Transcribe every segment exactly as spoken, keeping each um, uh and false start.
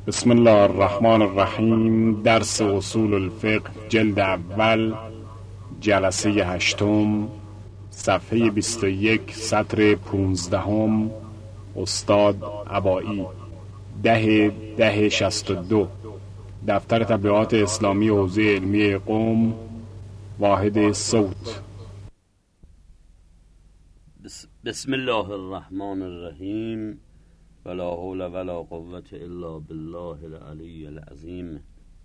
بسم الله الرحمن الرحیم. درس اصول الفقه جلد اول، جلسه هشتم، صفحه بیست و یک، سطر پونزدهم. استاد عبایی، ده ده شست و دو. دفتر تبلیغات اسلامی حوزه علمی قم، واحد صوت. بسم الله الرحمن الرحیم، ولا حول ولا قوة الا بالله العلی العظیم.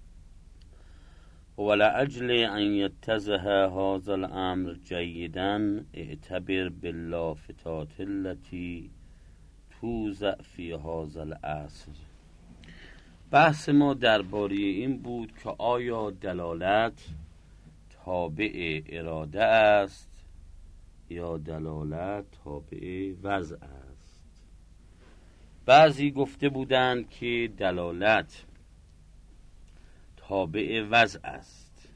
ولأجل ان يتضح هذا الامر جيدا اعتبر باللافتات التي توضع في هذا العصر. بحث ما درباره این بود که آیا دلالت تابع اراده است یا دلالت تابع وضع است. بعضی گفته بودند که دلالت تابع وضع است،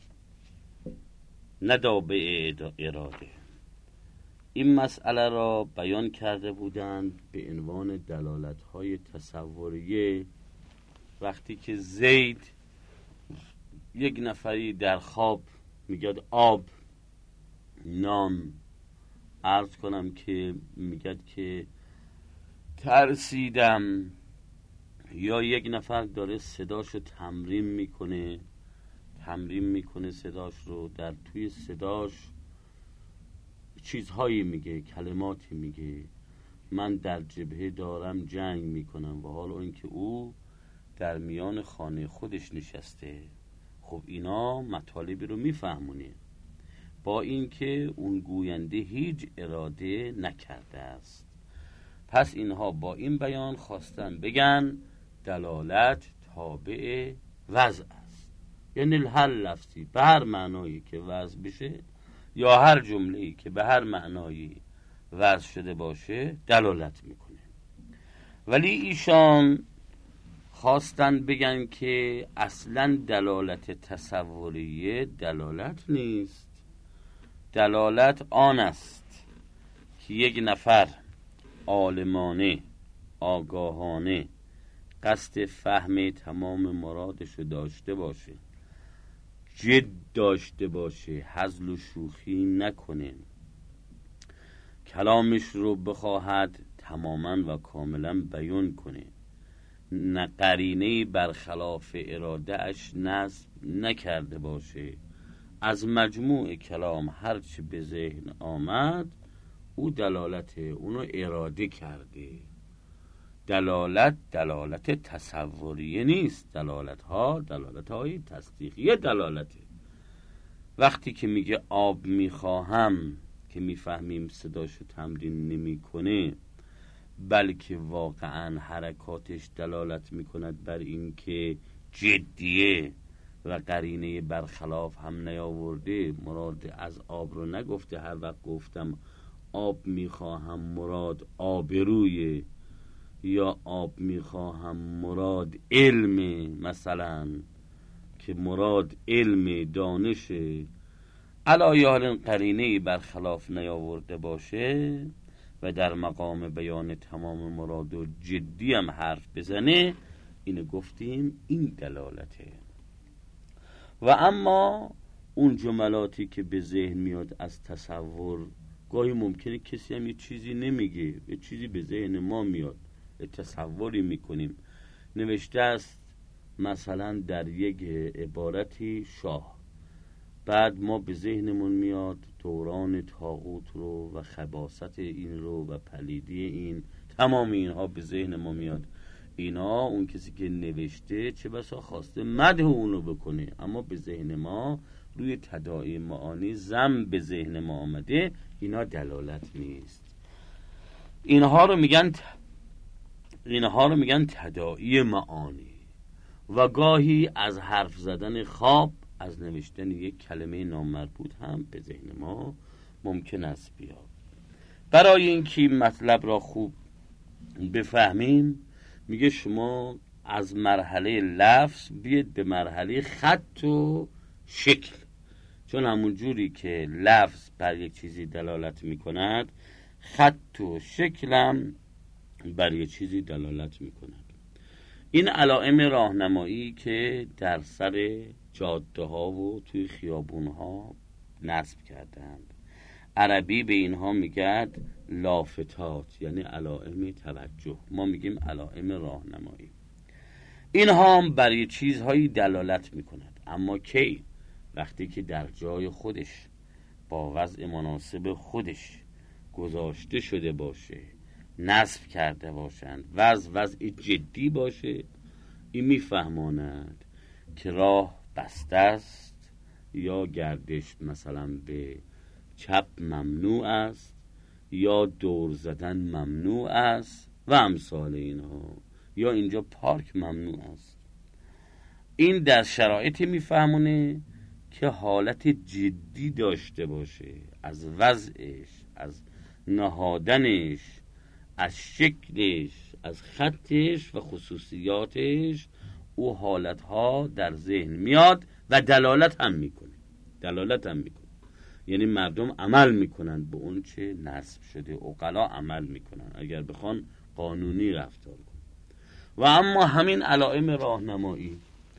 نه تابع اراده. این مسئله را بیان کرده بودند به عنوان دلالت‌های تصوریه. وقتی که زید یک نفری در خواب میگه آب نام، عرض کنم که میگه که ترسیدم، یا یک نفر داره صداشو تمرین میکنه تمرین میکنه صداش رو، در توی صداش چیزهایی میگه، کلماتی میگه، من در جبهه دارم جنگ میکنم، و حالا اینکه او در میان خانه خودش نشسته. خب اینا مطالبی رو میفهمونه، با اینکه اون گوینده هیچ اراده نکرده است. پس اینها با این بیان خواستن بگن دلالت تابع وضع است، یعنی هر لفظی به هر معنایی که وضع بشه یا هر جمله‌ای که به هر معنایی وضع شده باشه دلالت میکنه. ولی ایشان خواستن بگن که اصلا دلالت تصوریه دلالت نیست. دلالت آن است که یک نفر عالمانه، آگاهانه قصد فهم تمام مرادش رو داشته باشه، جد داشته باشه، هزل و شوخی نکنه، کلامش رو بخواهد تماما و کاملا بیان کنه، نه قرینه برخلاف اراده اش نصب نکرده باشه، از مجموع کلام هرچی به ذهن آمد او دلالت اونو اراده کرده. دلالت دلالت تصوریه نیست. دلالت ها دلالت های تصدیقیه دلالته. وقتی که میگه آب میخواهم که میفهمیم صداشو تمرین نمی کنه، بلکه واقعا حرکاتش دلالت میکند بر این که جدیه و قرینه برخلاف هم نیاورده، مراد از آب رو نگفته. هر وقت گفتم آب میخواهم مراد آبرویه، یا آب میخواهم مراد علم، مثلا که مراد علم دانشه، علایال قرینه برخلاف نیاورده باشه و در مقام بیان تمام مراد و جدی هم حرف بزنه، اینو گفتیم این دلالته. و اما اون جملاتی که به ذهن میاد از تصور، گاهی ممکنه کسی هم یه چیزی نمیگه، یه چیزی به ذهن ما میاد، یه تصوری میکنیم. نوشته است مثلا در یک عبارتی شاه، بعد ما به ذهنمون میاد دوران طاغوت رو و خباثت این رو و پلیدی این، تمام اینها به ذهن ما میاد. اینا اون کسی که نوشته چه بسا خواسته مدح اونو بکنه، اما به ذهن ما روی تداعی معانی ذم به ذهن ما آمده. اینا دلالت نیست. اینها رو میگن اینها رو میگن تداعی معانی. و گاهی از حرف زدن خواب، از نوشتن یک کلمه نامربوط هم به ذهن ما ممکن است بیاد. برای اینکه مطلب را خوب بفهمیم، میگه شما از مرحله لفظ بیاید به مرحله خط و شکل، چون همون جوری که لفظ بر یک چیزی دلالت میکند، خط و شکلم بر یک چیزی دلالت میکند. این علائم راهنمایی که در سر جاده ها و توی خیابون ها نصب کردند، عربی به اینها میگد لافتات، یعنی علائم توجه، ما میگیم علائم راهنمایی. اینها هم برای چیزهایی دلالت میکند، اما کی؟ وقتی که در جای خودش با وضع مناسب خودش گذاشته شده باشه، نصب کرده باشند، وضع وضع جدی باشه، این میفهماند که راه بسته است یا گردش مثلا به چپ ممنوع است یا دور زدن ممنوع است و امثال اینها، یا اینجا پارک ممنوع است. این در شرایطی میفهمونه که حالت جدی داشته باشه، از وضعش، از نهادنش، از شکلش، از خطش و خصوصیاتش، او حالتها در ذهن میاد و دلالت هم میکنه دلالت هم میکنه یعنی مردم عمل میکنن به اون چه نصب شده، عقلا عمل میکنن اگر بخوان قانونی رفتار کنن. و اما همین علائم راهنمایی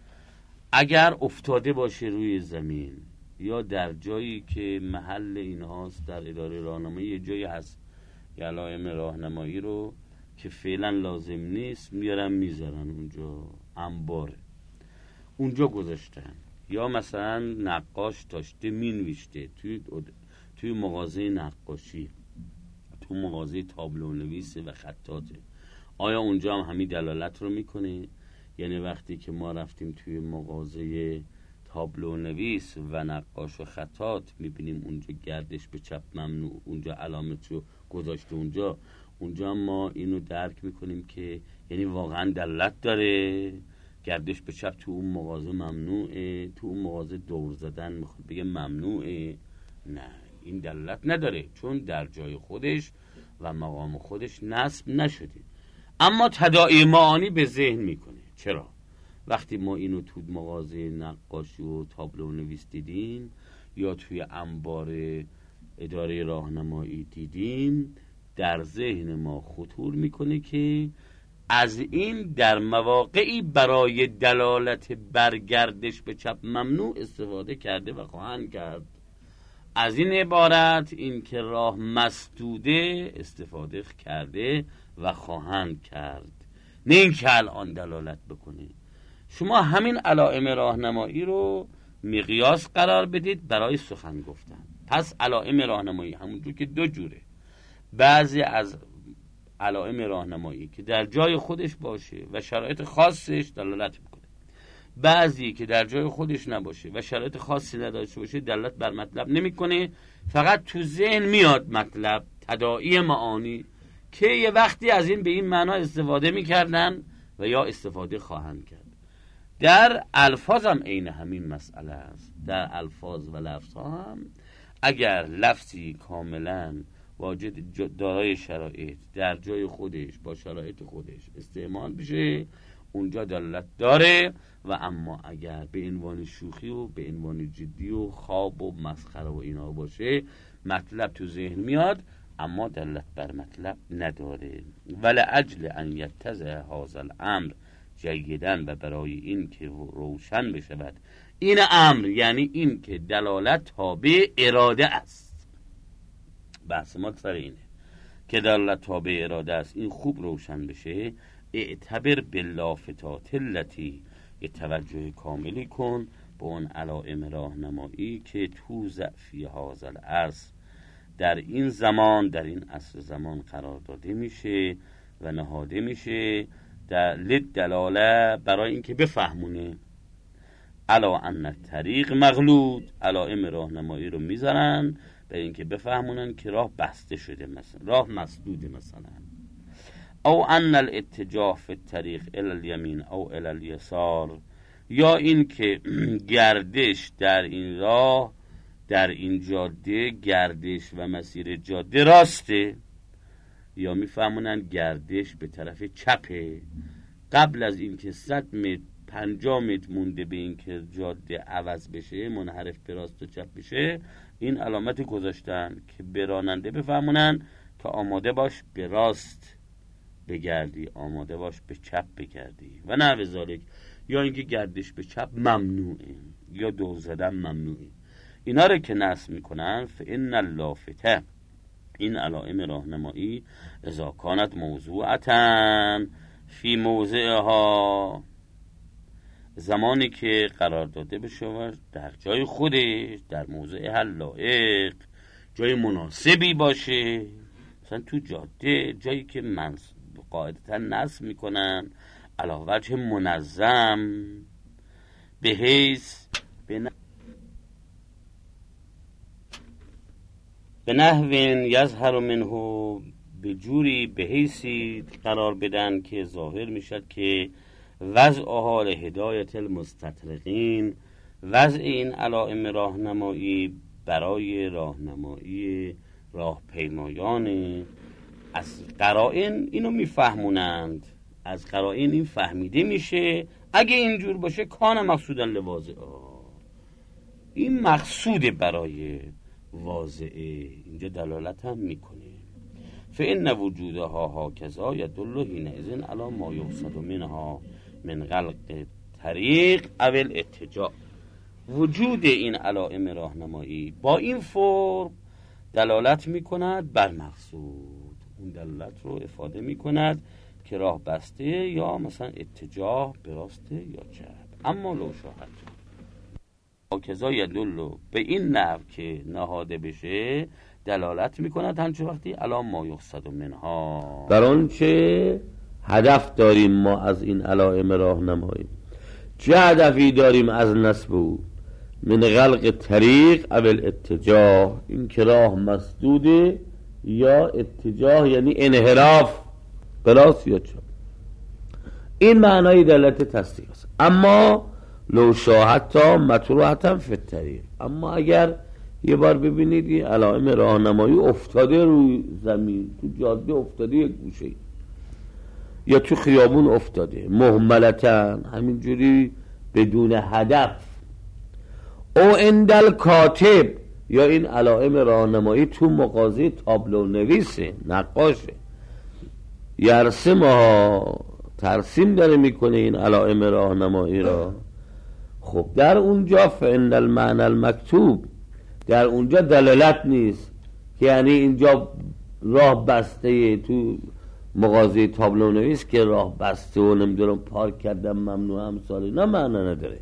اگر افتاده باشه روی زمین یا در جایی که محل اینهاست، در اداره راهنمایی یه جایی هست یه علائم راهنمایی رو که فعلا لازم نیست میارن میذارن اونجا، انباره اونجا گذاشتن، یا مثلا نقاش داشته مینوشته توی توی مغازه نقاشی، تو مغازه تابلو نویسه و خطاطه، آیا اونجا هم همین دلالت رو میکنه؟ یعنی وقتی که ما رفتیم توی مغازه تابلو نویس و نقاش و خطاط میبینیم اونجا گردش به چپ ممنوع، اونجا علامت رو گذاشته اونجا، اونجا ما اینو درک میکنیم که یعنی واقعا دلالت داره گردش به چپ تو اون مغازه ممنوعه، تو اون مغازه دور زدن میخواد بگه ممنوعه؟ نه، این دلالت نداره، چون در جای خودش و مقام خودش نصب نشده، اما تداعی معانی به ذهن میکنه. چرا؟ وقتی ما اینو تو مغازه نقاشی و تابلو نویس دیدیم یا توی انبار اداره راهنمایی دیدیم، در ذهن ما خطور میکنه که از این در مواقعی برای دلالت برگردش به چپ ممنوع استفاده کرده و خواهند کرد. از این عبارت این که راه مسدوده استفاده کرده و خواهند کرد، نه این که الان دلالت بکنه. شما همین علائم راهنمایی رو مقیاس قرار بدید برای سخن گفتن. پس علائم راهنمایی همونجور که دو جوره، بعضی از علائم راهنمایی که در جای خودش باشه و شرایط خاصش دلالت میکنه، بعضی که در جای خودش نباشه و شرایط خاصی نداشته باشه دلالت بر مطلب نمیکنه، فقط تو ذهن میاد مطلب، تداعی معانی که یه وقتی از این به این معنا استفاده میکردن و یا استفاده خواهند کرد. در الفاظ هم عین همین مسئله است. در الفاظ و لفظ ها هم اگر لفظی کاملا واجد دارای شرایط در جای خودش با شرایط خودش استعمال بشه اونجا دلالت داره، و اما اگر به عنوان شوخی و به عنوان جدی و خواب و مسخره و اینا باشه مطلب تو ذهن میاد اما دلالت بر مطلب نداره. ولعجل ان یتضح هذا الامر جیدن، و برای این که روشن بشود این امر، یعنی این که دلالت تابع اراده است، بحث ما سر اینه که دلالت تابع اراده است، این خوب روشن بشه، اعتبر باللافتات التي، یه توجه کاملی کن به اون علائم راهنمایی که تو ضعفی هذا العصر، در این زمان، در این عصر زمان قرار داده میشه و نهاده میشه در لد دلاله، برای اینکه بفهمونه علا ان طریق مغلود، علائم راهنمایی رو میذارن برای اینکه بفهمونن که راه بسته شده، مثلا راه مسدوده، مثلا او ان الاتجاه فی الطریق الی الیمین او الی الیسار، یا این که گردش در این راه، در این جاده گردش و مسیر جاده راسته، یا میفهمونن گردش به طرف چپه، قبل از اینکه صد متر پنجاه متر مونده به اینکه جاده عوض بشه، منحرف به راست و چپ بشه، این علامت گذاشتن که براننده بفهمونن که آماده باش به راست بگردی آماده باش به چپ بگردی و نه ذالک، یا اینکه گردش به چپ ممنوعه یا دور زدن ممنوعه. اینا رو که نصب میکنن فإن اللافته، این علائم راهنمایی، اذا کانت موضوعتن فی موضعها، زمانی که قرار داده بشه در جای خودش، در موضع هر لایق، جای مناسبی باشه، مثلا تو جاده، جایی که من قاعدتا نصب میکنن علی وجه منظم، به حیث به نحوین یظهر منه، به جوری به حیثی قرار بدن که ظاهر میشد که وضع حال هدایت المستطرقین، وضع این علائم راهنمایی برای راهنمایی راهپیمایان. از قرائن اینو میفهمونند، از قرائن این فهمیده میشه اگه اینجور باشه کان مقصودا لواضعه، این مقصود برای واضعه، اینجا دلالت هم میکنه. فإن وجودها هاکذا یدل حینئذ علی ما یقصد منها من غلق طریق او الاتجاه. وجود این علائم راهنمایی با این فرم دلالت میکند بر مقصود، اون دلالت رو افاده میکند که راه بسته یا مثلا اتجاه به راسته یا چپ. اما لو شاهد هاکذا یدل، به این نحو که نهاده بشه دلالت میکند همچه وقتی علی ما یقصد منها، بر آن چه هدف داریم ما از این علائم راهنمایی، چه هدفی داریم از نصب او، من غلق طریق او الاتجاه، این که راه مسدوده یا اتجاه یعنی انحراف به راست یا چپ، این معنای دلالت تصدیق است. اما لو شاهدتا مطروحتا فی الطریق، اما اگر یه بار ببینید این علائم راهنمایی افتاده روی زمین، تو جاده افتاده یک گوشه یا تو خیابون افتاده مهملتاً، همینجوری بدون هدف، او اندل کاتب، یا این علائم راهنمایی تو مغازه تابلو نویسه، نقاشه، یرسمها، ترسیم داره میکنه این علائم راهنمایی را، خب در اونجا فإن المعنى المکتوب، در اونجا دلالت نیست که یعنی اینجا راه بسته، تو مغازه تابلو نویس که راه بسته و نمیدونم پارک کردم ممنوع همسالی، نه معنا نداره،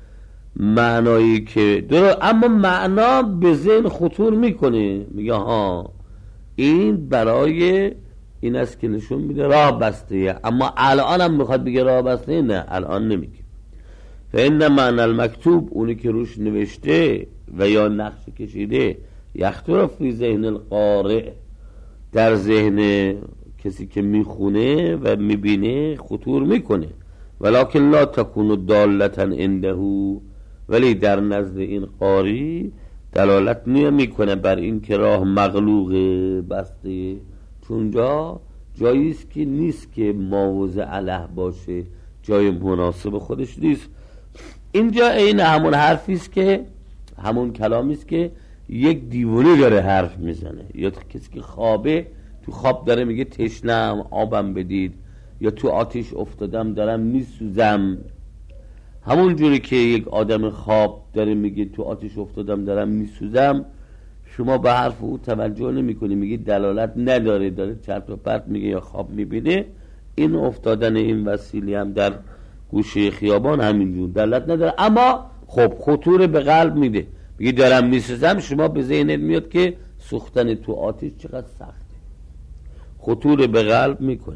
معنایی که درست، اما معنا به ذهن خطور میکنه، میگه ها این برای این است که نشون میده راه بسته، اما الان هم میخواد بگه راه بسته، نه الان نمیگه. فإن معنی المکتوب، اونی که روش نوشته و یا نقش کشیده، یخطر فی ذهن القارئ، در ذهن کسی که میخونه و میبینه خطور میکنه، ولکن لا تکون دالتا عنده، ولی در نزد این قاری دلالت نمیکنه بر این که راه مغلوق بسته، چون جا جاییست که نیست که معوض علیه باشه، جای مناسب خودش نیست. اینجا این همون حرفیست که همون کلامیست که یک دیوانه داره حرف میزنه، یا کسی که خوابه تو خواب داره میگه تشنم آبم بدید، یا تو آتش افتادم دارم میسوزم، همون جوری که یک آدم خواب داره میگه تو آتش افتادم دارم میسوزم، شما به حرف او توجه نمی کنی، میگی دلالت نداره، داره چرت و پرت میگه یا خواب میبینه. این افتادن این وسیله هم در گوشه خیابان همینجور دلالت نداره، اما خب خطور به قلب میده، میگی دارم میسوزم، شما به ذهنت میاد که سوختن تو آتش چقدر سخته، خطور به قلب میکنه.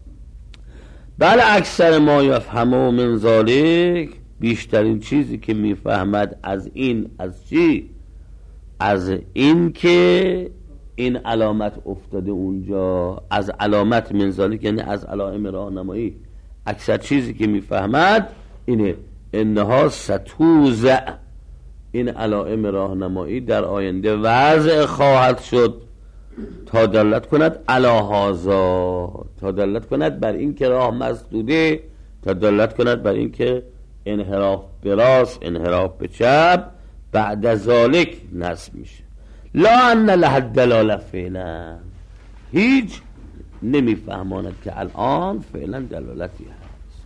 بله اکثر ما یفهمه من ذالک، بیشترین چیزی که میفهمد از این، از چی؟ از این که این علامت افتاده اونجا، از علامت من ذالک یعنی از علائم راهنمایی، اکثر چیزی که میفهمد اینه انها ستوزع، این علائم راهنمایی در آینده وضع خواهد شد تا دلالت کند علی هذا، تا دلالت کند بر این که راه مسدوده، تا دلالت کند بر این که انحراف به راست، انحراف به چپ بعد ذالک نصب میشه. لا ان له الدلاله فعلا، هیچ نمیفهماند که الان فعلا دلالتی هست.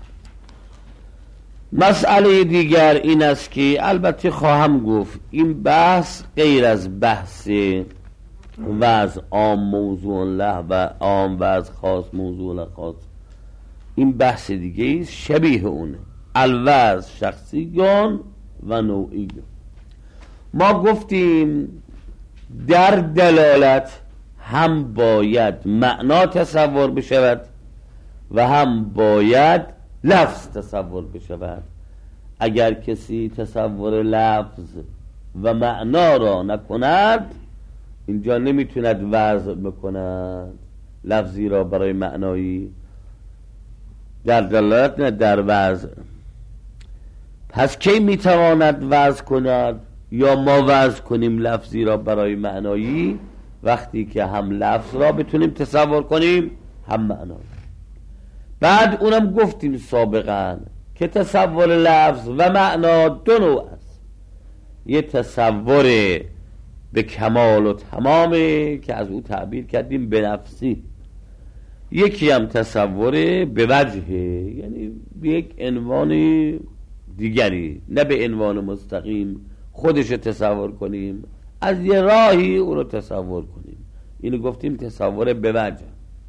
مسئله دیگر این است که البته خواهم گفت این بحث غیر از بحث وضع عام موضوع له و عام وضع خاص موضوع له خاص، این بحث دیگه است شبیه اونه، الوضع شخصیون و نوعیون. ما گفتیم در دلالت هم باید معنا تصور بشود و هم باید لفظ تصور بشود. اگر کسی تصور لفظ و معنا را نکند اینجا نمیتوند وضع بکند لفظی را برای معنایی، در دلالت نه در وضع. پس کی میتواند وضع کند یا ما وضع کنیم لفظی را برای معنایی؟ وقتی که هم لفظ را بتونیم تصور کنیم هم معنا. بعد اونم گفتیم سابقا که تصور لفظ و معنا دو نوع است. یه تصور به کمال و تمامه که از او تعبیر کردیم به نفسی، یکی هم تصور به وجهه، یعنی به یک عنوان دیگری، نه به عنوان مستقیم خودش تصور کنیم، از یه راهی او رو تصور کنیم. اینو گفتیم تصور به وجه.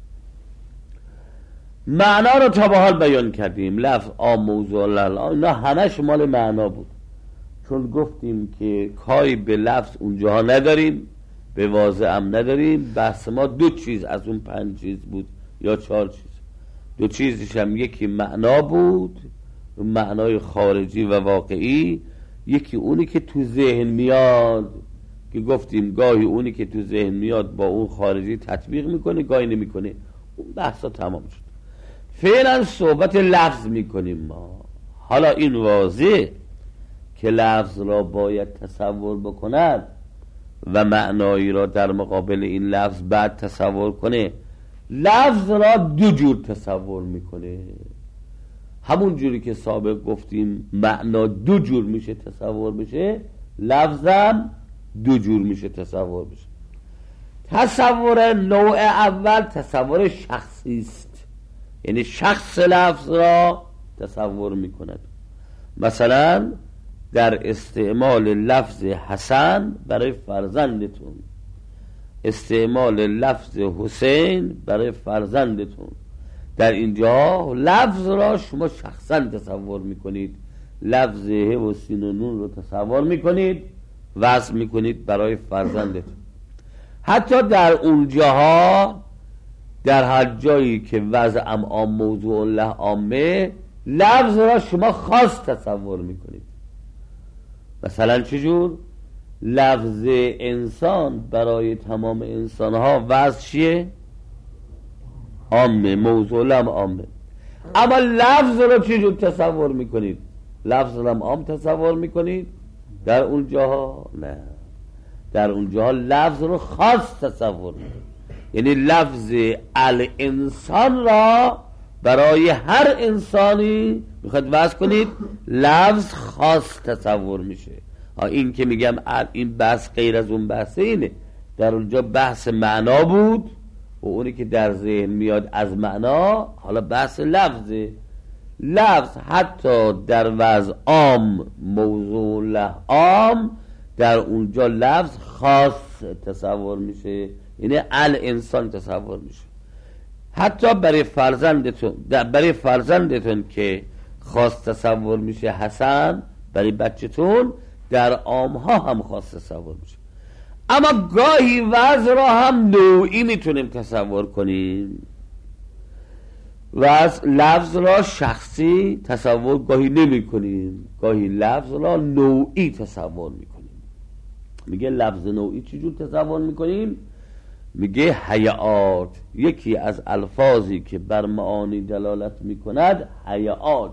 معنا رو تا به حال بیان کردیم، لفظ عام موضوع له، اینا همش مال معنا بود، چون گفتیم که کاری به لفظ اونجاها نداریم، به واضح هم نداریم. بحث ما دو چیز از اون پنج چیز بود یا چهار چیز. دو چیزش هم یکی معنا بود، معنای خارجی و واقعی، یکی اونی که تو ذهن میاد که گفتیم گاهی اونی که تو ذهن میاد با اون خارجی تطبیق میکنه، گاهی نمیکنه. اون بحثا تمام شد. فعلا صحبت لفظ میکنیم ما. حالا این واضح که لفظ را باید تصور بکند و معنایی را در مقابل این لفظ بعد تصور کنه. لفظ را دو جور تصور میکنه، همون جوری که سابق گفتیم معنا دو جور میشه تصور بشه، لفظم دو جور میشه تصور بشه. تصور نوع اول تصور شخصی است، یعنی شخص لفظ را تصور میکند. مثلا در استعمال لفظ حسن برای فرزندتون، استعمال لفظ حسین برای فرزندتون، در اینجا لفظ را شما شخصا تصور میکنید، لفظ ه و سین و نون رو تصور میکنید، وضع میکنید برای فرزندتون. حتی در اونجاها، در هر جایی که وضع ام عام موضوع له عامه، لفظ را شما خاص تصور میکنید. مثلا چجور؟ لفظ انسان برای تمام انسان ها وضع چیه؟ عامه، موضوع له عامه. اما لفظ را چجور تصور میکنید؟ لفظ را عام تصور میکنید؟ در اونجاها نه، در اونجاها لفظ رو خاص تصور میکنید. یعنی لفظ الانسان را برای هر انسانی میخواد وضع کنید، لفظ خاص تصور میشه. این که میگم این بحث غیر از اون بحث اینه، در اونجا بحث معنا بود و اونی که در ذهن میاد از معنا، حالا بحث لفظه. لفظ حتی در وضع عام موضوع له عام، در اونجا لفظ خاص تصور میشه، یعنی الانسان تصور میشه. حتی برای فرزندتون، برای فرزندتون که خاص تصور میشه حسن، برای بچه‌تون در عام ها هم خاص تصور میشه. اما گاهی وضع را هم نوعی میتونیم تصور کنیم، وضع لفظ را شخصی تصور گاهی نمی کنیم، گاهی لفظ را نوعی تصور میکنیم. میگه لفظ نوعی چجور تصور میکنیم؟ میگه حیات، یکی از الفاظی که بر معانی دلالت میکند حیات.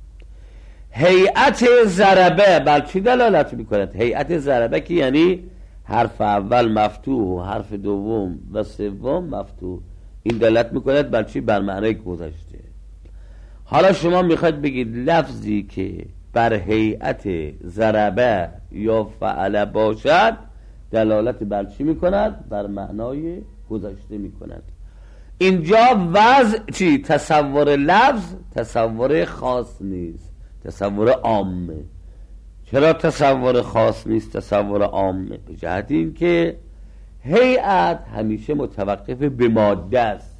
هیئت ضربه بر چی دلالت میکند؟ هیئت ضربه که یعنی حرف اول مفتوح و حرف دوم و سوم مفتوح، این دلالت میکند بر چی؟ بر معنای گذشته. حالا شما میخواید بگید لفظی که بر هیئت ضربه یا فعل باشد دلالت بر چی میکند؟ بر معنای گذشته میکند. اینجا وضع چی؟ تصور لفظ تصور خاص نیست، تصور عامه. چرا تصور خاص نیست، تصور عامه؟ به جهت این که هیئت همیشه متوقف به ماده است.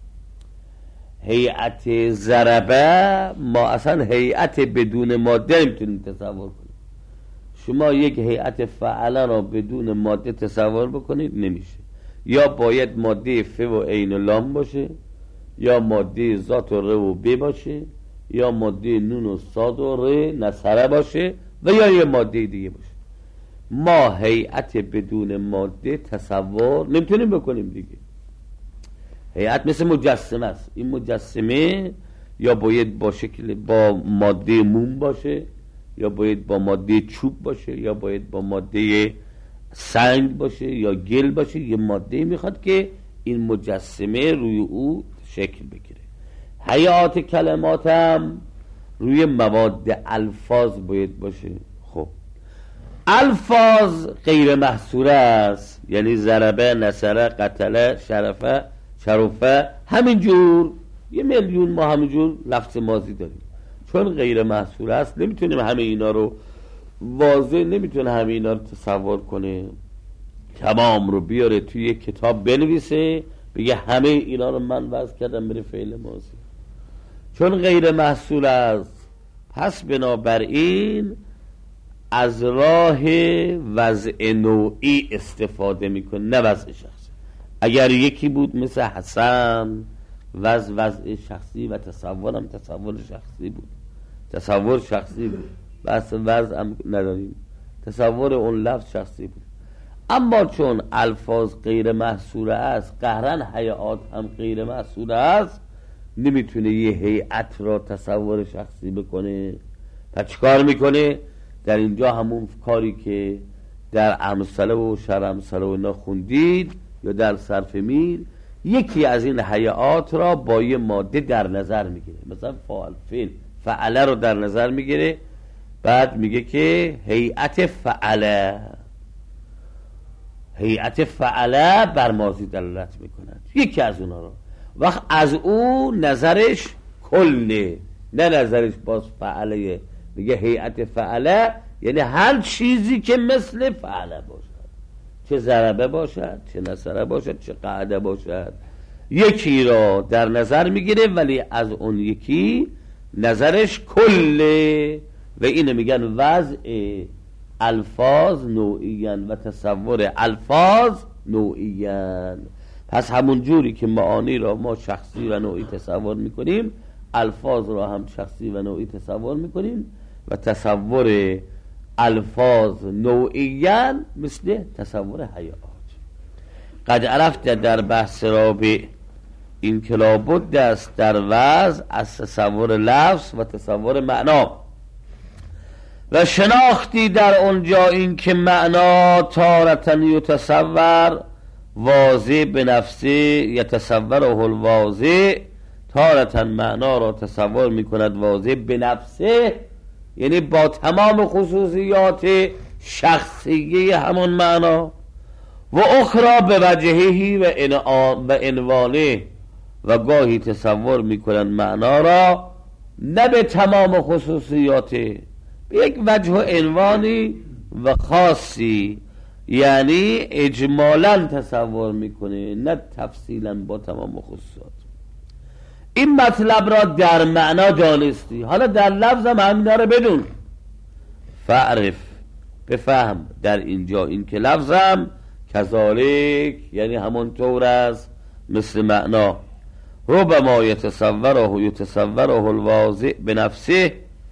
هیئت ضربه ما اصلا هیئت بدون ماده نمیتونیم تصور کنیم. شما یک هیئت فعلا را بدون ماده تصور بکنید نمیشه. یا باید ماده ف و عین و لام باشه، یا ماده ذات و ر و ب باشه، یا ماده نون و صاد و ر نصره باشه، و یا یه ماده دیگه باشه. ما هیئت بدون ماده تصور نمیتونیم بکنیم دیگه. هیئت مثل مجسمه است. این مجسمه یا باید با شکل با ماده موم باشه، یا باید با ماده چوب باشه، یا باید با ماده سنگ باشه یا گل باشه. یه ماده میخواد که این مجسمه روی او شکل بگیره. هیئات کلمات هم روی مواد الفاظ باید باشه. خب الفاظ غیر محصوره است، یعنی ضربه، نصره، قتله، شرفه، شرفه، همینجور یه میلیون ما همینجور لفظ ماضی داریم. چون غیر محصوره است نمیتونیم همه اینا رو واضح نمیتونه همه اینا رو تصور کنه، تمام رو بیاره توی یک کتاب بنویسه بگه همه اینا رو من وضع کردم بره فعل ماضی. چون غیر محصول است، پس بنابراین از راه وضع نوعی استفاده میکنه، نه وضع شخصی. اگر یکی بود مثل حسن، وضع وضع شخصی و تصورم تصور شخصی بود، تصور شخصی بود، بس وضع هم نداریم، تصور اون لفظ شخصی بود. اما چون الفاظ غیر محصوره است، قهرن هیئات هم غیر محصوره است، نمیتونه یه هیئت را تصور شخصی بکنه. پس چیکار میکنه؟ در اینجا همون کاری که در امثله و شرح امثله و اینا خوندید یا در صرف میر، یکی از این هیئات را با یه ماده در نظر میگیره. مثلا فاعل، فعل، فعله رو در نظر میگیره، بعد میگه که هیئت فعله، هیئت فعله بر ماضی دلالت میکند، یکی از اونا رو. وقت از او نظرش کله، نه نظرش باز فعله. میگه هیئت فعله یعنی هر چیزی که مثل فعله باشد، چه ضربه باشد، چه نصره باشد، چه قعده باشد، یکی را در نظر میگیره، ولی از اون یکی نظرش کله. و اینو میگن وضع الفاظ نوعیان و تصور الفاظ نوعیان. پس همون جوری که معانی را ما شخصی و نوعی تصور میکنیم، الفاظ را هم شخصی و نوعی تصور میکنیم، و تصور الفاظ نوعیان مثل تصور هیئات. قد عرفت در بحث رابع این که لابد است در وضع از تصور لفظ و تصور معنا، و شناختی در اونجا این که معنا تارتن یتصور واضح به نفسه یتصوره الواضح، تارتن معنا را تصور میکند واضح به نفسه، یعنی با تمام خصوصیات شخصیه همون معنا، و اخرى به وجههی و عنوانه، و گاهی تصور میکنند معنا را نه به تمام خصوصیات، به یک وجه و عنوانی و خاصی، یعنی اجمالا تصور میکنه نه تفصیلا با تمام خصوصیات. این مطلب را در معنا دانستی، حالا در لفظ هم همینا رو بدون. فعرف، بفهم در اینجا این که لفظ هم کذالک یعنی همونطور است مثل معنا. ربما یتصوره یتصوره الواضع به نفسه،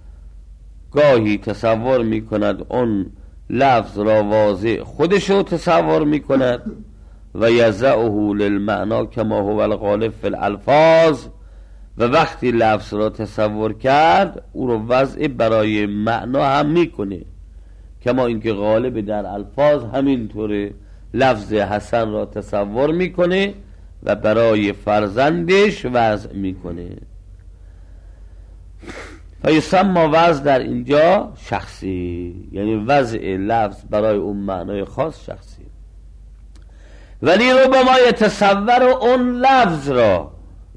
گاهی تصور میکند اون لفظ را واضع خودشو تصور میکند، و یضعه للمعنا کما هو الغالب فی الالفاظ، و وقتی لفظ را تصور کرد او رو وضع برای معنا هم میکنه، کما اینکه غالب در الفاظ همینطوره. لفظ حسن را تصور میکنه و برای فرزندش وضع میکنه. فیسمى وضع در اینجا شخصی، یعنی وضع لفظ برای اون معنای خاص شخصی. ولی ربما یتصور اون لفظ را،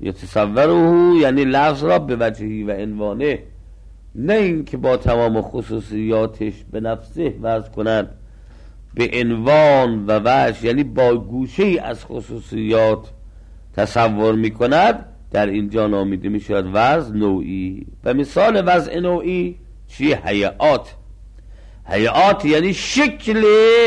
یتصوره یعنی لفظ را به وجهی و عنوانه، نه این که با تمام خصوصیاتش به نفسه وضع کند، به عنوان و وجه یعنی با گوشه ای از خصوصیات تصور می کند، در اینجا نامیده می شود وضع نوعی. و مثال وضع نوعی چیه؟ هیئات. هیئات یعنی شکل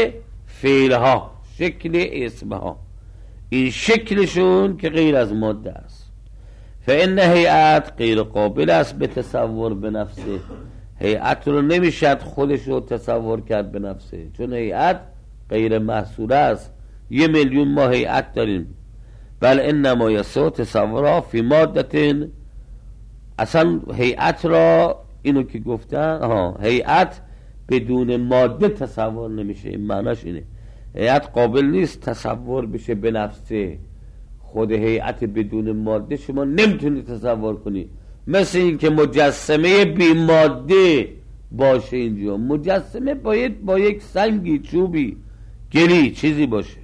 فعلها، شکل اسمها، این شکلشون که غیر از ماده است. فإن هیئت غیر قابل است به تصور به نفسه، هیئت رو نمیشد خودش رو تصور کرد به نفسه، چون هیئت غیر محصوره است. یه میلیون ما هیئت داریم، بل انما یسع تصورها فی مادة. اصلا هیئت را اینو که گفتن ها، هیئت بدون ماده تصور نمیشه، این معناش اینه. هیئت قابل نیست تصور بشه به نفسه، خود هیئت بدون ماده شما نمیتونی تصور کنی. مثل این که مجسمه بی ماده باشه، اینجا مجسمه باید با یک سنگی، چوبی، گلی چیزی باشه.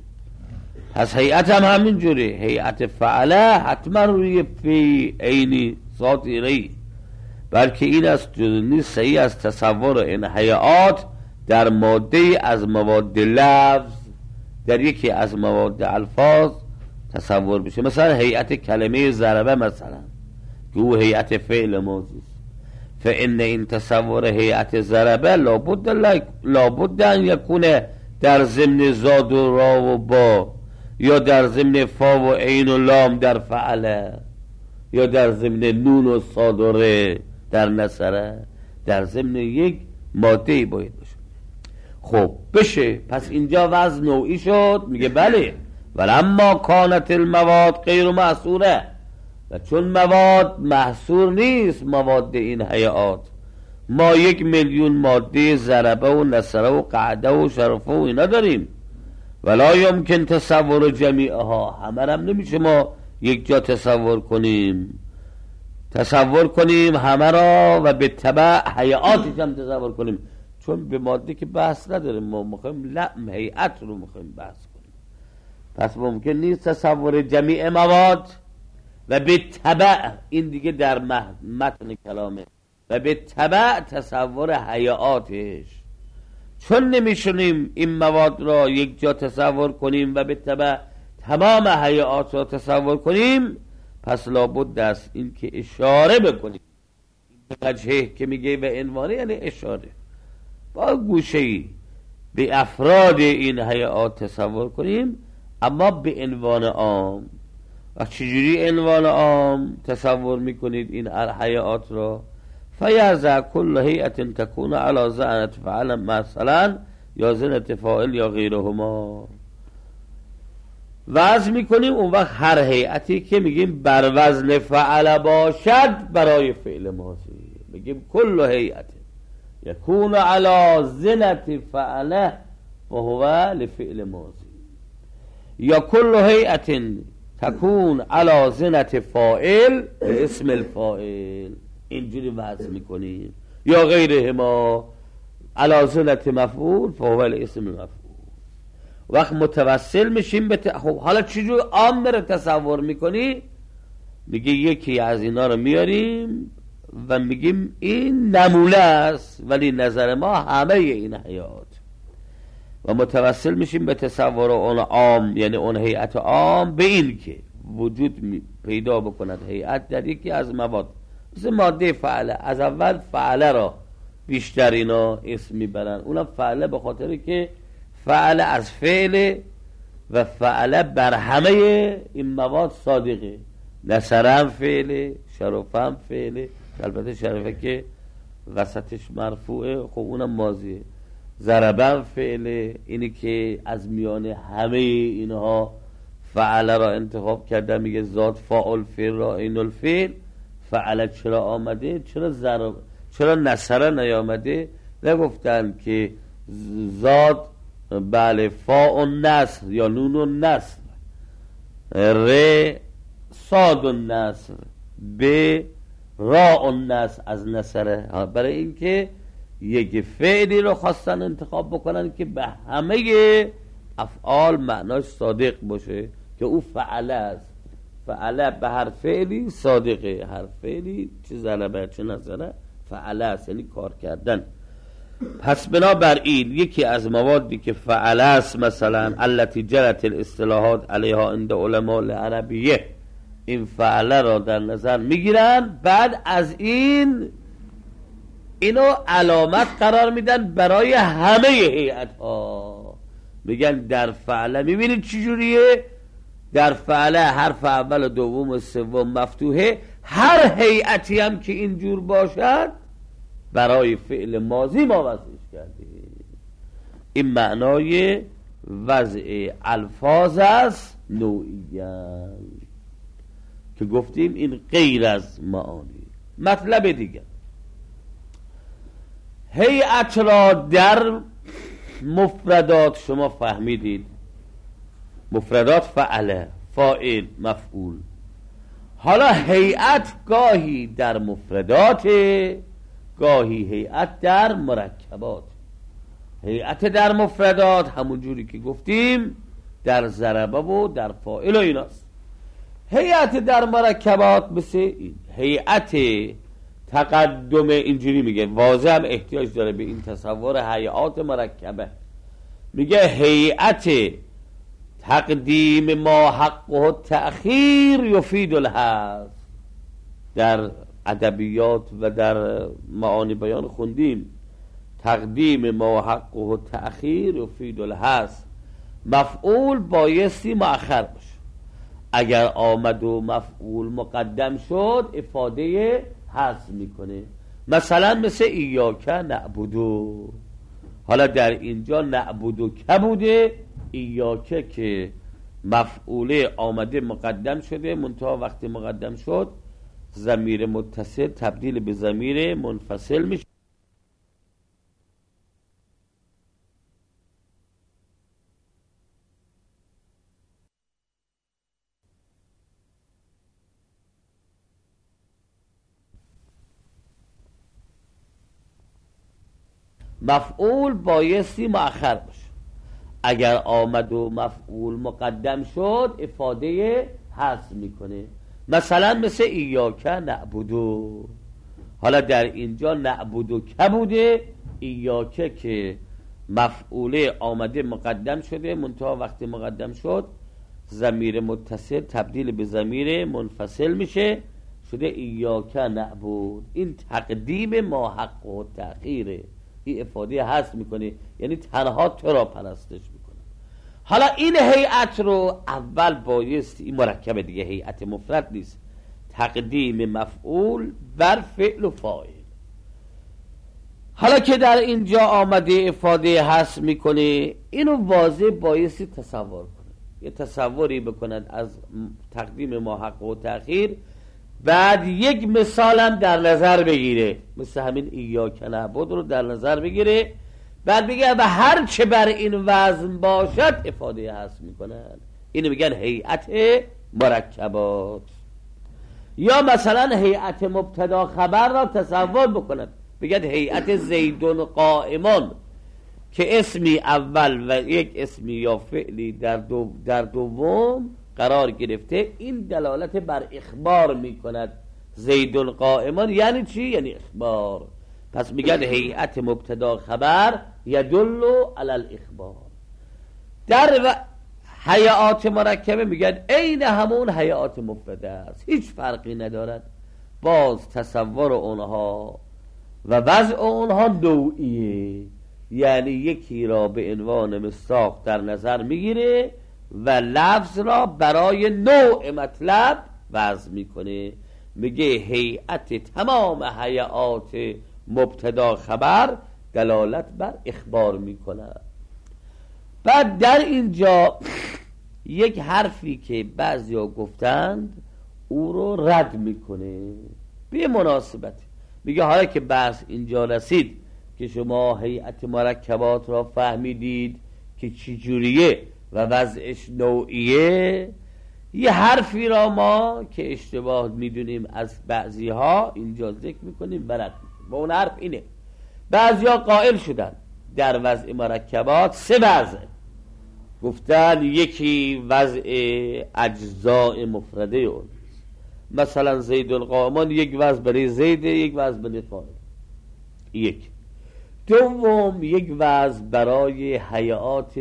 پس هیئت هم همین جوره، هیئت فعله حتما روی فی عینی ساطیری، بلکه این است جز نیست صحیح از تصور این هیئات در ماده از مواد لفظ، در یکی از مواد الفاظ تصور بشه. مثلا هیئت کلمه ضربه مثلا که او هیئت فعل ماضی است، فإن این تصور هیئت ضربه لابد لابد ان یکون در ضمن زاد و را و با، یا در ضمن فا و عین و لام در فعله، یا در ضمن نون و صاد و ر در نصره، در ضمن یک ماده باید باشه. خب بشه، پس اینجا وضع نوعی شد. میگه بله، ولما کانت المواد غیر محصوره، و چون مواد محصور نیست، مواد این هیئات، ما یک میلیون ماده ضربه و نصره و قعده و شرفه و اینا داریم، ولا یمکن تصور جمیعها، همه هم نمیشه ما یک جا تصور کنیم، تصور کنیم همه را و به تبع هیئاتش هم تصور کنیم، چون به ماده که بحث نداریم، ما میخوایم لعم هیئت رو میخوایم بحث کنیم. پس ممکن نیست تصور جمیع مواد و به تبع، این دیگه در متن کلامه، و به تبع تصور هیئاتش. چون نمیشونیم این مواد را یک جا تصور کنیم و به تبع تمام هیئات را تصور کنیم، پس لابد است این که اشاره بکنیم. وجهه که میگه و عنوانه یعنی اشاره، با گوشه‌ای به افراد این هیئات تصور کنیم، اما به عنوان عام. و چجوری عنوان عام تصور میکنید این هیئات را؟ فیعزع کل هیئت تکون علی زعنت فعل مثلا یا زنت فاعل یا غیرهما. وضع میکنیم اون وقت هر هیئتی که میگیم بر وزن فعل باشد برای فعل ماضی، میگیم کل هیئت یکون علی زنت فعل و هو لفعل ماضی، یا کل هیئت تکون علی زنت فاعل به اسم الفاعل، اینجوری وضع میکنیم، یا غیرهما علی زنت مفعول فهو الاسم المفعول. وقت متوسل میشیم به ت... خب حالا چجور عام رو تصور میکنی؟ میگه یکی از اینا رو میاریم و میگیم این نمونه است، ولی نظر ما همه این هیئات، و متوسل میشیم به تصور اون عام، یعنی اون هیئت عام، به این که وجود پیدا بکند هیئت در یکی از مواد، مثل ماده فعله. از اول فعله را بیشتر اینا اسم میبرن، اونم فعله به خاطر که فعله از فعل و فعله بر همه این مواد صادقه. نصره هم فعله، شرفه هم فعله، البته شرفه که وسطش مرفوعه، خب اونم ماضیه. ضربه هم فعله، اینی که از میان همه اینها فعله را انتخاب کرده، میگه ذات فاعل فعل را عین الفعل. فعله چرا آمده؟ چرا ضرب چرا نصره نیامده؟ نگفتن که ذات بله فاء النصر یا نون النصر، ر صاد النصر، ب راء النصر از نصره، برای اینکه یک فعلی رو خواستن انتخاب بکنن که به همه افعال معناش صادق باشه که او فعله است. فعله به هر فعلی صادقه، هر فعلی چه ضربه چه نظره فعله است، یعنی کار کردن. پس بنابراین یکی از موادی که فعله است مثلا التي جرت الاصطلاحات علیها عند علماء العربیه، این فعله را در نظر میگیرن، بعد از این اینو علامت قرار میدن برای همه هیئت ها. میگن در فعله میبینید چجوریه؟ در فعله حرف اول و دوم و سوم مفتوحه، هر هیئتی هم که اینجور باشد برای فعل ماضی ما وضعش کردیم. این معنای وضع الفاظ است نوعیاً که گفتیم این غیر از معانی. مطلب دیگر، هیئت را در مفردات شما فهمیدید، مفردات فعله، فاعل، مفعول. حالا هیئت گاهی در مفردات، گاهی هیئت در مرکبات. هیئت در مفردات همون جوری که گفتیم در ضربه و در فاعل و ایناست. هیئت در مرکبات مثل این هیئت تقدم، اینجوری میگه، واضح هم احتیاج داره به این تصور هیئات مرکبه. میگه هیئت تقدیم ما حقه تأخیر یفید الحذف. در ادبیات و در معانی بیان خوندیم تقدیم ما حقه تأخیر یفید الحذف. مفعول بایستی مؤخر باشه، اگر آمد و مفعول مقدم شد افاده حذف میکنه. مثلا مثل ایاک نعبدو، حالا در اینجا نعبدو که بوده، ایاکه که مفعوله آمده مقدم شده، منتها وقتی مقدم شد ضمیر متصل تبدیل به ضمیر منفصل میشه. مفعول بایستی مؤخر باشه، اگر آمد و مفعول مقدم شد افاده حذف میکنه. مثلا مثل ایاک نعبدو، حالا در اینجا نعبدو که بوده، ایاک که مفعوله آمده مقدم شده، منتها وقتی مقدم شد ضمیر متصل تبدیل به ضمیر منفصل میشه، شده ایاک نعبد. این تقدیم ما حق و تأخیره، این افاده حذف میکنه، یعنی تنها تو را پرستش میکنه. حالا این هیئت رو اول بایست، این مرکب دیگه هیئت مفرد نیست، تقدیم مفعول بر فعل و فاعل. حالا که در اینجا آمده افاده حذف میکنه، اینو واضح بایستی تصور کنه، یه تصوری بکنند از تقدیم ما حق و تأخیر، بعد یک مثالم در نظر بگیره، مثل همین ایاک نعبد رو در نظر بگیره، بعد بگه و هر چه بر این وزن باشد افاده حذف میکنن. اینو میگن هیئت مرکبات. یا مثلا هیئت مبتدا خبر را تصور بکنند، بگن هیئت زیدون قائمان، که اسمی اول و یک اسمی یا فعلی در دو در دوم قرار گرفته، این دلالت بر اخبار میکند. زیدون قائمان یعنی چی؟ یعنی اخبار. پس میگن هیئت مبتدا خبر یدل علی الاخبار. در و هیئات مرکبه میگن عین همون هیئات مفرده است، هیچ فرقی ندارد. باز تصور اونها و وضع اونها نوعیه، یعنی یکی را به عنوان مصداق در نظر میگیره و لفظ را برای نوع مطلب وضع میکنه. میگه هیئت تمام هیئات مبتدا خبر دلالت بر اخبار میکنه. بعد در اینجا یک حرفی که بعضیا گفتند او رو رد میکنه به مناسبت. میگه حالا که بحث اینجا رسید که شما هیئت مرکبات را فهمیدید که چجوریه و وضعش نوعیه، یه حرفی را ما که اشتباه میدونیم از بعضی ها اینجا ذکر میکنیم و رد میکنیم. با اون حرف اینه، بعضی ها قائل شدن در وضع مرکبات سه وضع: گفتن یکی وضع اجزاء مفرده اون، مثلا زید القائمان یک وضع برای زید، یک وضع برای قائم. یک دوم یک وضع برای هیئات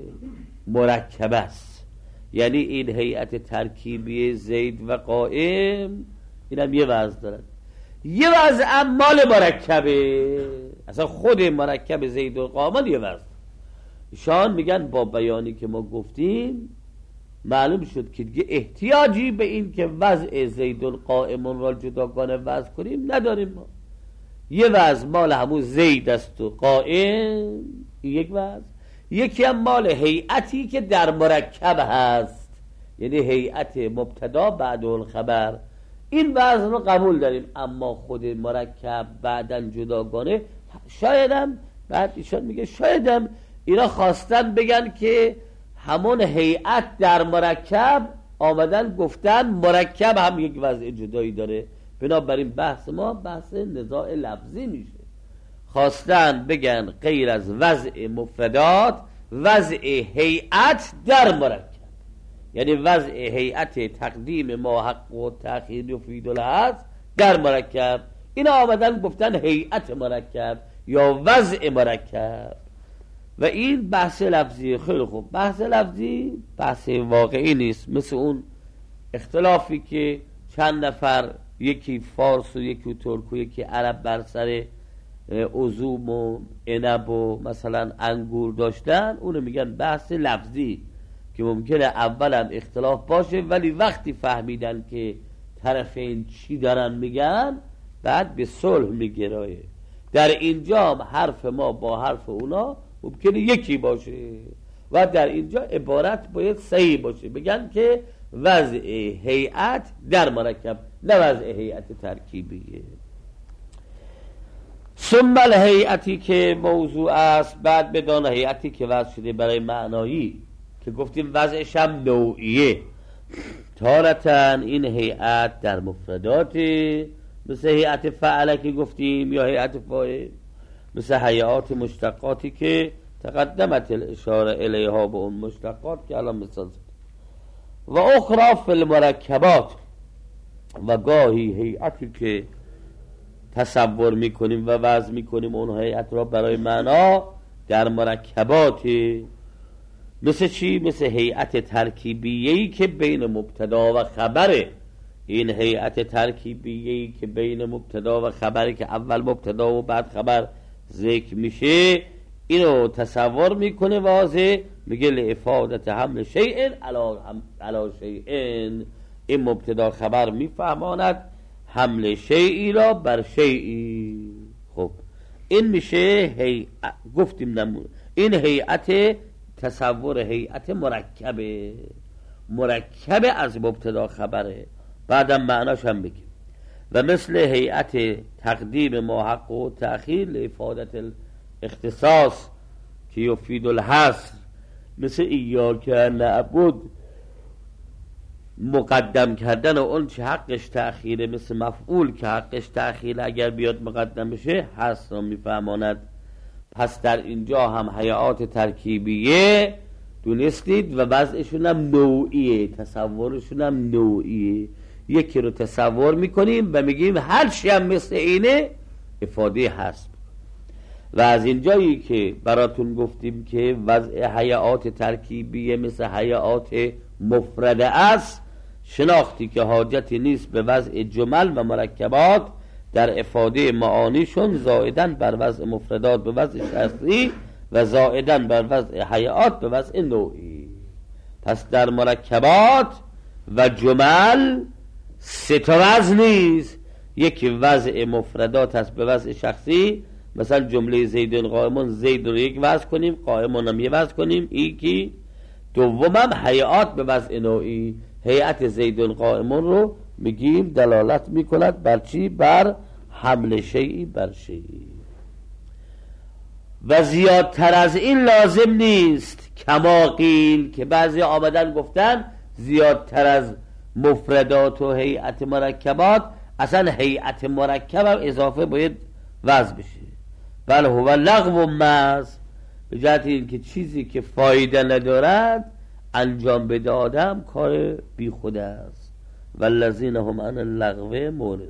مرکبه است، یعنی این هیئت ترکیبی زید و قائم این هم یه وضع دارد. یه وضع هم مال مرکبه، اصلا خود مرکب زید و قائمان یه وضع. ایشان میگن با بیانی که ما گفتیم معلوم شد که دیگه احتیاجی به این که وضع زید القائمون را جداگانه وضع کنیم نداریم. ما یه وضع مال همون زید است و قائم، یک وضع. یکی هم مال هیئتی که در مرکب هست، یعنی هیئت مبتدا بعد الخبر، این وضع رو قبول داریم. اما خود مرکب بعدن جداگانه شایدم، بعد ایشان میگه شایدم اینا خواستن بگن که همون هیئت در مرکب آمدن گفتن مرکب هم یک وضع جدایی داره، بنابراین بحث ما بحث نزاع لفظی میشه. خواستن بگن غیر از وضع مفردات وضع هیئت در مرکب، یعنی وضع هیئت تقدیم ما حق و تأخیر و فیدل هست در مرکب، اینا آمدن گفتن هیئت مرکب یا وضع مرکب. و این بحث لفظی. خیلی خوب، بحث لفظی بحث واقعی نیست، مثل اون اختلافی که چند نفر یکی فارس و یکی ترک و یکی عرب بر سر عزوم و عنب و مثلا انگور داشتن، اونو میگن بحث لفظی که ممکنه اولم اختلاف باشه ولی وقتی فهمیدن که طرفین چی دارن میگن بعد به صلح میگرایه. در اینجا حرف ما با حرف اونا ممکنه یکی باشه و در اینجا عبارت باید صحیح باشه، بگن که وضع هیئت در مرکب نه وضع هیئت ترکیبیه. ثم الهیئتی که موضوع است، بعد بدان هیئتی که وضع شده برای معنایی که گفتیم وضعش هم نوعیه. تارتن این هیئت در مفردات مثل هیئت فعله که گفتیم یا هیئت فاعل، مثل هیئات مشتقاتی که تقدمت الاشاره الیها به اون مشتقات که الان مثال زد. و اخرى فی المرکبات، و گاهی هیئتی که تصور میکنیم و وضع میکنیم اون هیئت را برای معنا در مرکباتی، مثل چی؟ مثل هیئت ترکیبیه‌ای که بین مبتدا و خبره. این هیئت ترکیبیه‌ای که بین مبتدا و خبره که اول مبتدا و بعد خبر ذکر میشه، اینو تصور میکنه واضح، میگه لافادت حمل شیء علی شیء، این مبتدا خبر میفهماند حمل شیئی را بر شیئی. خب این میشه هی... گفتیم نمون این هیئت تصور هیئت مرکبه، مرکب از مبتدا خبره، بعدم معناش هم بگیم. و مثل هیئت تقدیم ما حق و تأخیر لافادت الاختصاص که یفید الحصر، مثل ایاک نعبد مقدم کردن اون چه حقش تأخیره، مثل مفعول که حقش تأخیره اگر بیاد مقدم بشه حصر را میفهماند. پس در اینجا هم هیئات ترکیبیه دونستید و وضعشون هم نوعیه، تصورشون هم نوعیه. یکی رو تصور میکنیم و میگیم هر چی هم مثل اینه افاده هست. و از اینجایی که براتون گفتیم که وضع هیئات ترکیبیه مثل هیئات مفرده است، شناختی که حاجتی نیست به وضع جمل و مرکبات در افاده معانیشون، زائدن بر وضع مفردات به وضع شخصی و زائدن بر وضع هیئات به وضع نوعی. پس در مرکبات و جمل سه تا وضع نیست، یکی وضع مفردات هست به وضع شخصی، مثلا جمله زید قائمون، زید رو یک وضع کنیم، قائمون هم یک وضع کنیم، ایکی. دومم هیئات به وضع نوعی، هیئت زید قائمون رو میگیم دلالت میکند بر چی؟ بر حمل شیئی بر شیئی. و زیادتر از این لازم نیست، کما قیل که بعضی آمدن گفتن زیادتر از مفردات و هیئت مرکبات اصلا هیئت مرکب هم اضافه باید وضع بشه. بل هو لغو محض، به جهت اینکه چیزی که فایده ندارد انجام بده آدم کار بی خود است. والذین هم عن اللغو معرضون.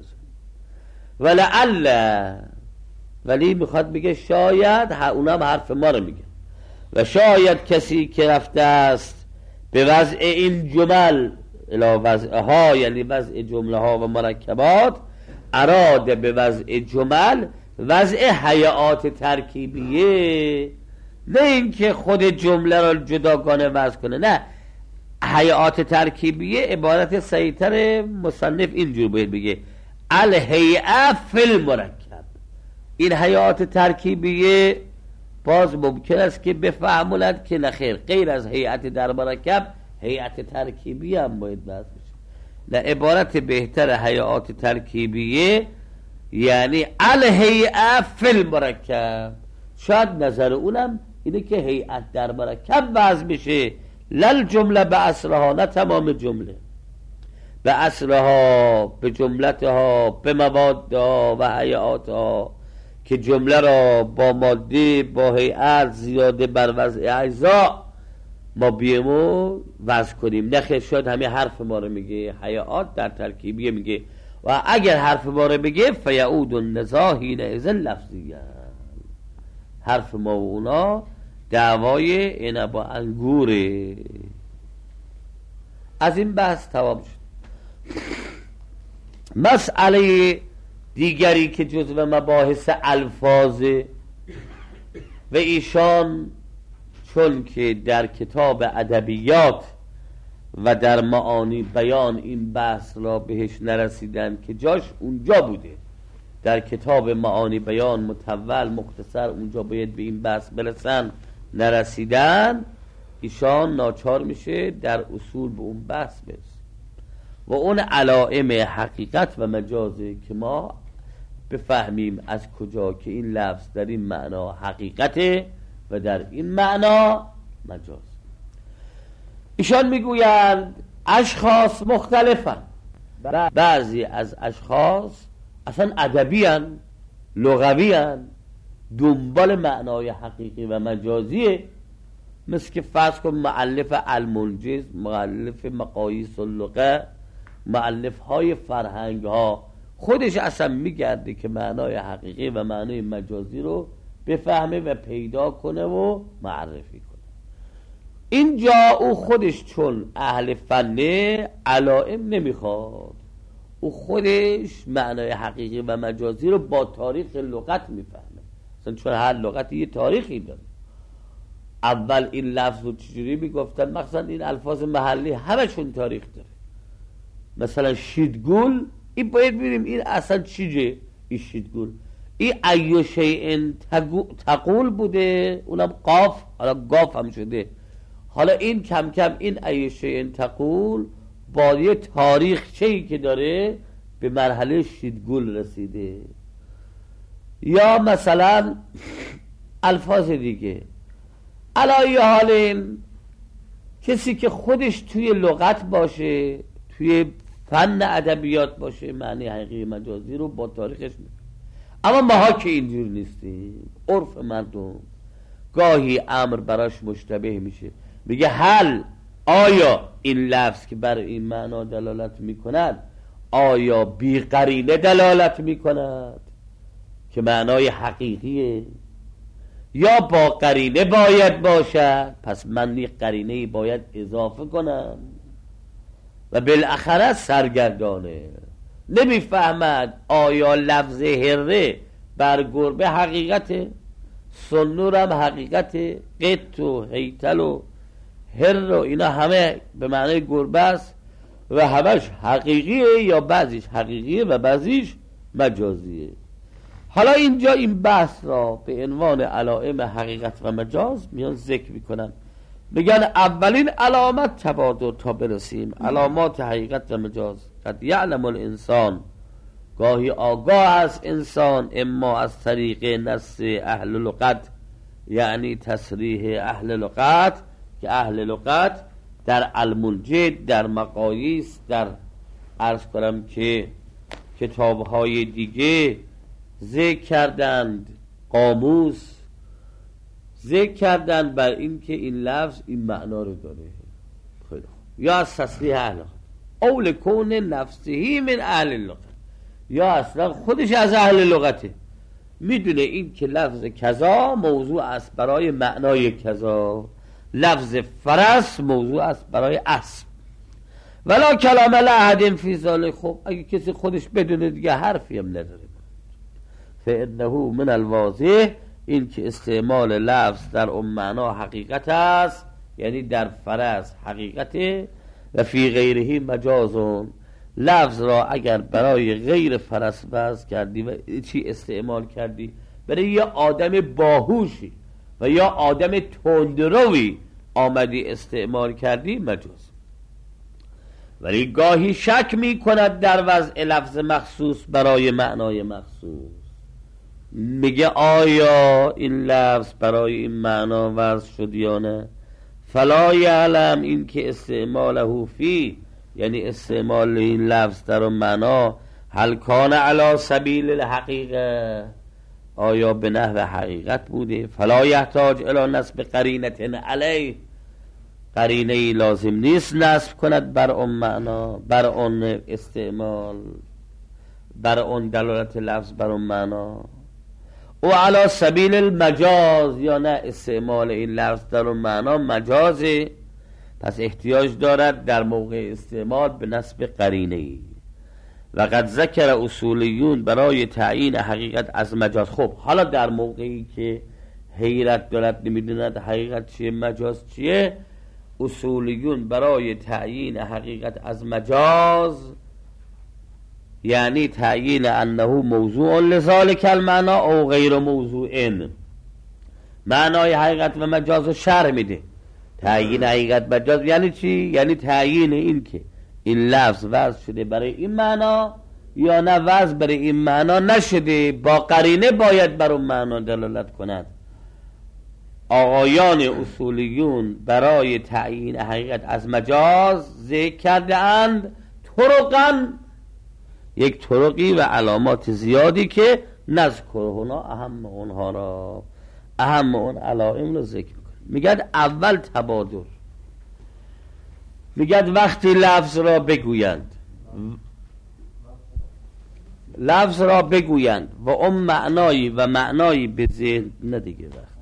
ولعل، ولی میخواد بگه شاید، اونم حرف ما رو میگه، و شاید کسی که رفته است به وضع این جمل الی وضع ها، یعنی وضع جمله ها و مرکبات، اراده به وضع جمل وضع هیئات ترکیبیه، نه اینکه خود جمله را جداگانه وضع کنه، نه، هیئات ترکیبیه عبارت صحیح‌تر مصنف اینجور باید بگه الهیئه فی المرکب. این هیئات ترکیبیه باز ممکن است که بفهموند که نخیر، غیر از هیئت در مرکب هیئت ترکیبیه هم باید بحث بشه. نه، عبارت بهتر هیئات ترکیبیه یعنی الهیئه فی المرکب. شاید نظر اونم اینه که هیئت در مرکب وضع بشه، لل جمله به اصلها، نه تمام جمله، به اصلها، به جملتها، به موادها و هیئاتها، که جمله را با ماده، با هیئت زیاده بر وضع اجزا ما بیمو وضع کنیم. نخیر، شاید همه حرف ما رو میگه، هیئات در ترکیبیه میگه، و اگر حرف ما رو بگه فیعود النزاع حینئذ لفظیه. حرف ما و اونا دعوای اینه با انگوره. از این بحث تمام شد. مسئله دیگری که جزو مباحث الفاظه و ایشان چون که در کتاب ادبیات و در معانی بیان این بحث را بهش نرسیدن که جاش اونجا بوده، در کتاب معانی بیان مطول مختصر اونجا باید به این بحث برسن، نرسیدن، ایشان ناچار میشه در اصول به اون بحث برسن و اون علائم حقیقت و مجازه که ما بفهمیم از کجا که این لفظ در این معنا حقیقته و در این معنا مجاز. ایشان میگویند اشخاص مختلفن، بعضی از اشخاص اصلا ادبیان، لغویان، دنبال معنای حقیقی و مجازیه، مثل که فرض کن مؤلف المنجز، مؤلف مقاییس اللغه، مؤلف های فرهنگ ها، خودش اصلا میگرده که معنای حقیقی و معنای مجازی رو بفهمه و پیدا کنه و معرفی کنه. اینجا او خودش چون اهل فنه علائم نمیخواد، او خودش معنای حقیقی و مجازی رو با تاریخ لغت میفهمه، مثلا چون هر لغت یه تاریخی داره. اول این لفظ رو چجوری میگفتن، مثلا این الفاظ محلی همشون تاریخ داره. مثلا شیدگول، این باید ببینیم این اصلا چیه این شیدگول، این ایو شیء تقول بوده، اونم قاف، حالا گاف هم شده. حالا این کم کم این ایو شیء تقول با یه تاریخ چهی که داره به مرحله شیدگول رسیده. یا مثلا الفاظ دیگه، علایه حال این کسی که خودش توی لغت باشه، توی فن ادبیات باشه، معنی حقیقی مجازی رو با تاریخش میفهمه. اما ماها که اینجور نیستیم، عرف مردم گاهی امر براش مشتبه میشه، میگه هل آیا این لفظ که بر این معنا دلالت میکند آیا بی قرینه دلالت میکند که معنای حقیقیه، یا با قرینه باید باشد، پس من یک قرینه باید اضافه کنم. و بالاخره سرگردانه نمیفهمد آیا لفظ هره بر گربه حقیقته، سنور هم حقیقته، قط و هیتل و هر و اینا همه به معنی گربه است و همش حقیقیه یا بعضیش حقیقیه و بعضیش مجازیه. حالا اینجا این بحث را به عنوان علائم حقیقت و مجاز میان ذکر میکنن، میگن اولین علامت تبادر تا برسیم علامات حقیقت و مجاز. قد یعلم الانسان، گاهی آگاه است انسان، اما از طریق نص اهل لغت، یعنی تصریح اهل لغت، که اهل لغت در المنجد، در مقاییس، در عرض کنم که کتابهای دیگه ذکر کردند، قاموس ذکر کردن بر این که این لفظ این معنا رو داره. خیلی خوب. یا از تصریح اهل او لکون نفسهی من اهل اللغت، یا اصلا خودش از اهل لغته، میدونه این که لفظ کذا موضوع است برای معنای کذا، لفظ فرس موضوع است برای اسب. ولا کلام لأحد فی ذلک. خب اگه کسی خودش بدونه دیگه حرفی هم نداره. فانه من الواضح، این که استعمال لفظ در اون معنا حقیقت است، یعنی در فرس حقیقته، و فی غیره مجازون، لفظ را اگر برای غیر فرس وضع کردی و چی استعمال کردی، برای یه آدم باهوشی و یا آدم تندروی آمدی استعمال کردی، مجاز. ولی گاهی شک می کند در وضع لفظ مخصوص برای معنای مخصوص، میگه آیا این لفظ برای این معنا وضع شد یا نه. فلا یعلم، این که استعماله فی، یعنی استعمال این لفظ در اون معنا، هل کان علی سبیل الحقیقه، آیا به نحو حقیقت بوده. فلا یحتاج الی نصب قرینه علیه، قرینه لازم نیست نصب کند بر اون معنا، بر اون استعمال، بر اون دلالت لفظ بر اون معنا. او علی سبیل المجاز، یا نه استعمال این لفظ در اون معنا مجازه، پس احتیاج دارد در موقع استعمال به نصب قرینه ای. و قد ذکر اصولیون برای تعیین حقیقت از مجاز. خب حالا در موقعی که حیرت دارد نمیدوند حقیقت چیه مجاز چیه، اصولیون برای تعیین حقیقت از مجاز، یعنی تعیین انه موضوع لذالک المعنا او غیر موضوع، معنای حقیقت و مجاز رو شرح میده. تعیین حقیقت مجاز یعنی چی؟ یعنی تعیین این که این لفظ وضع شده برای این معنا یا نه وضع برای این معنا نشده، با قرینه باید بر اون معنا دلالت کند. آقایان اصولیون برای تعیین حقیقت از مجاز ذکر کرده اند طرقاً، یک طرقی و علامات زیادی که نذکر هنا اهم اونها را، اهم اون علائم رو ذکر کنیم. میگد اول تبادر، میگد وقتی لفظ را بگویند، لفظ را بگویند و اون معنایی و معنایی به ذهن ندیگه وقت